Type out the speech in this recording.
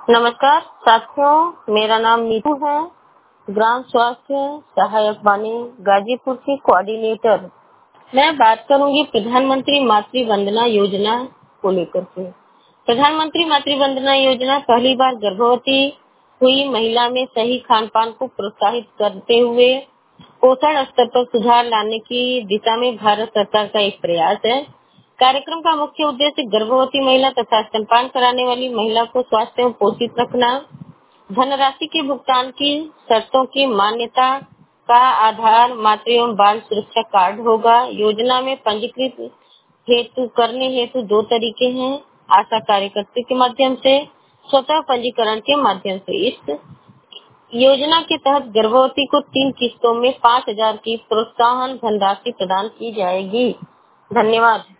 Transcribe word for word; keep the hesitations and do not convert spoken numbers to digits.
नमस्कार साथियों, मेरा नाम नीतू है। ग्राम स्वास्थ्य सहायक वानी गाजीपुर की कोऑर्डिनेटर। मैं बात करूंगी प्रधानमंत्री मातृ वंदना योजना को लेकर के। प्रधानमंत्री मातृ वंदना योजना पहली बार गर्भवती हुई महिला में सही खान पान को प्रोत्साहित करते हुए पोषण स्तर पर सुधार लाने की दिशा में भारत सरकार का एक प्रयास है। कार्यक्रम का मुख्य उद्देश्य गर्भवती महिला तथा स्तनपान कराने वाली महिला को स्वस्थ एवं पोषित रखना। धनराशि के भुगतान की शर्तों की मान्यता का आधार मातृ एवं बाल सुरक्षा कार्ड होगा। योजना में पंजीकृत हेतु करने हेतु दो तरीके हैं, आशा कार्यकर्ता के माध्यम से, स्वतः पंजीकरण के माध्यम से। इस योजना के तहत गर्भवती को तीन किस्तों में पाँच हजार की प्रोत्साहन धनराशि प्रदान की जाएगी। धन्यवाद।